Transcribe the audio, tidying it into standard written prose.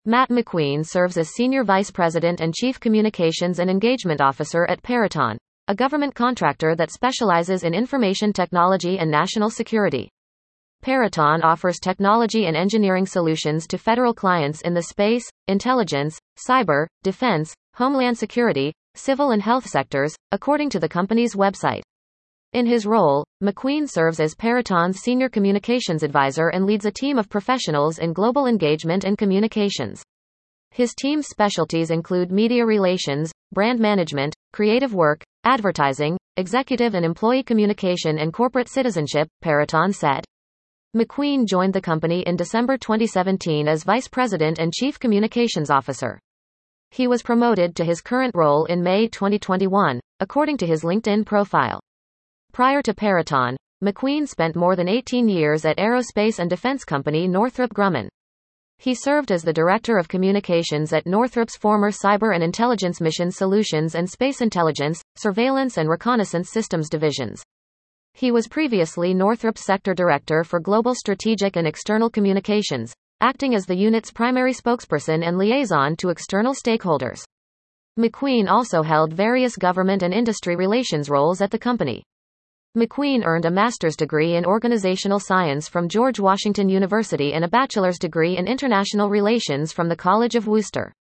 Matt McQueen serves as Senior Vice President and Chief Communications and Engagement Officer at Peraton, a government contractor that specializes in information technology and national security. Peraton offers technology and engineering solutions to federal clients in the space, intelligence, cyber, defense, homeland security, civil and health sectors, according to the company's website. In his role, McQueen serves as Peraton's Senior Communications Advisor and leads a team of professionals in global engagement and communications. His team's specialties include media relations, brand management, creative work, advertising, executive and employee communication and corporate citizenship, Peraton said. McQueen joined the company in December 2017 as Vice President and Chief Communications Officer. He was promoted to his current role in May 2021, according to his LinkedIn profile. Prior to Peraton, McQueen spent more than 18 years at aerospace and defense company Northrop Grumman. He served as the Director of Communications at Northrop's former Cyber and Intelligence Mission Solutions and Space Intelligence, Surveillance and Reconnaissance Systems divisions. He was previously Northrop's Sector Director for Global Strategic and External Communications, acting as the unit's primary spokesperson and liaison to external stakeholders. McQueen also held various government and industry relations roles at the company. McQueen earned a master's degree in organizational science from George Washington University and a bachelor's degree in international relations from the College of Worcester.